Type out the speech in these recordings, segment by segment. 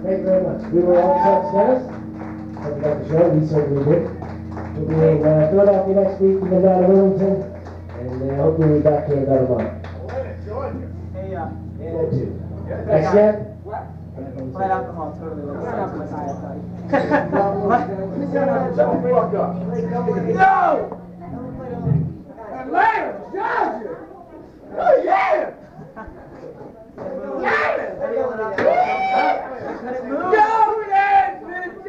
Thank you very much. We were all set status. Hope you got the show. We certainly did. We'll be in Philadelphia next week. We'll go down to Wilmington. And hopefully we'll be back here in about a month. Hey, Yeah, too. Next yet? Flat alcohol totally looks like my diet, buddy. Shut the fuck up. No! Atlanta, Georgia! Oh, yeah! Yeah! Go there, bitch!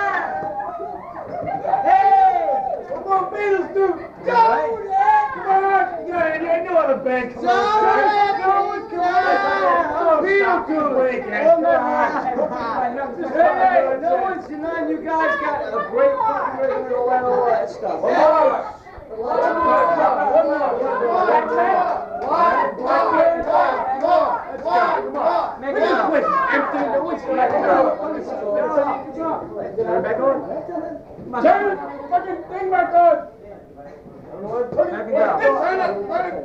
Hey! Come on, Beatles, dude! Go there! Come on! Yeah, no other band. Come on! Beatles, dude! Hey, no one's denying you guys got a great fucking rhythm and all that stuff. One more. Make it quick. Empty the whiskey. Turn it back on. Turn the fucking thing back on. Back it down. Turn it.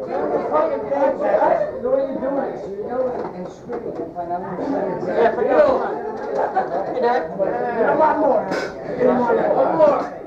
The way you're doing it, so you know it and scream it and find out. Yeah, forget it. One more.